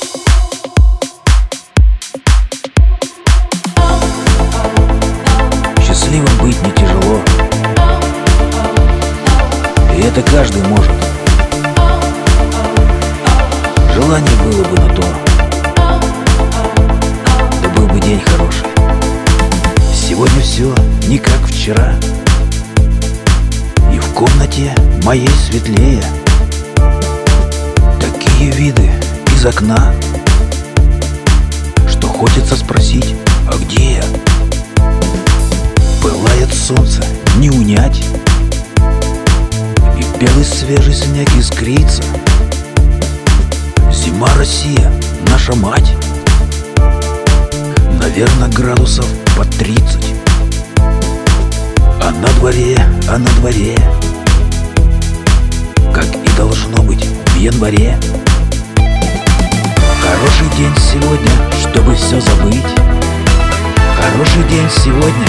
Счастливым быть не тяжело, и это каждый может. Желание было бы на то, да был бы день хороший. Сегодня все не как вчера, и в комнате моей светлее. Такие виды из окна, что хочется спросить, а где я? Пылает солнце, не унять, и белый свежий снег искрится. Зима, Россия, наша мать, наверное, градусов под 30. А на дворе, как и должно быть в январе. Хороший день сегодня, чтобы все забыть. Хороший день сегодня,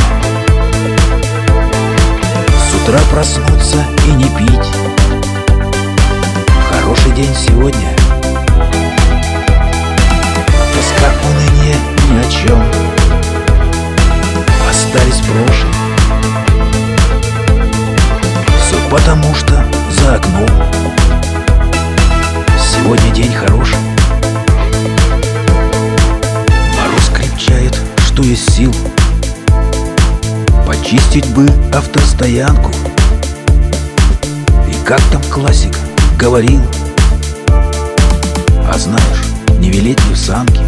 с утра проснуться и не пить. Хороший день сегодня, тоска, уныние ни о чем остались в прошлом. Все потому, что за окном сегодня день хороший. Мороз крепчает, что есть сил. Почистить бы автостоянку. И как там классик говорил: а знаешь, не велеть ли в санки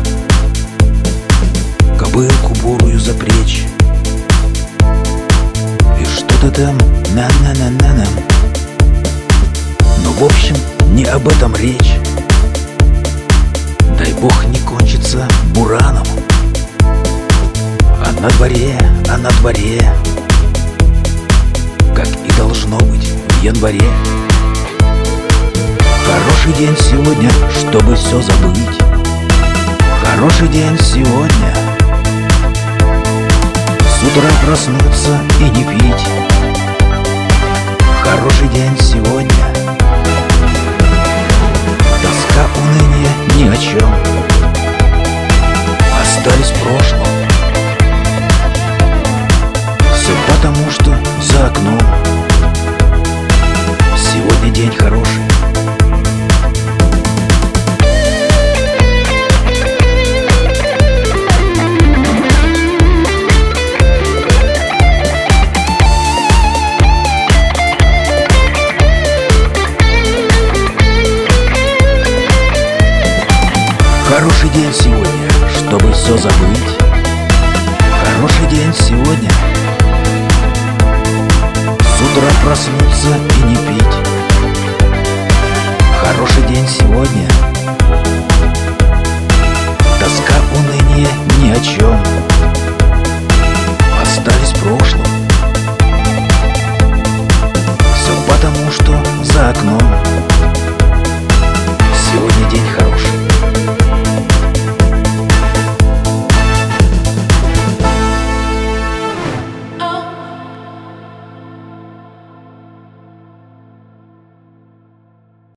кобылку бурую запречь? И что-то там на-на-на-на-на. Но в общем не об этом речь. Дай бог не кончится бураном. А на дворе, как и должно быть в январе. Хороший день сегодня, чтобы все забыть. Хороший день сегодня, с утра проснуться и не пить. Хороший день сегодня, тоска, уныние ни о чем остались в прошлом. Все потому, что за окном сегодня день хороший. Хороший день сегодня, чтобы все забыть. Хороший день сегодня, с утра проснуться и не пить. Хороший день сегодня, тоска, уныние ни о чем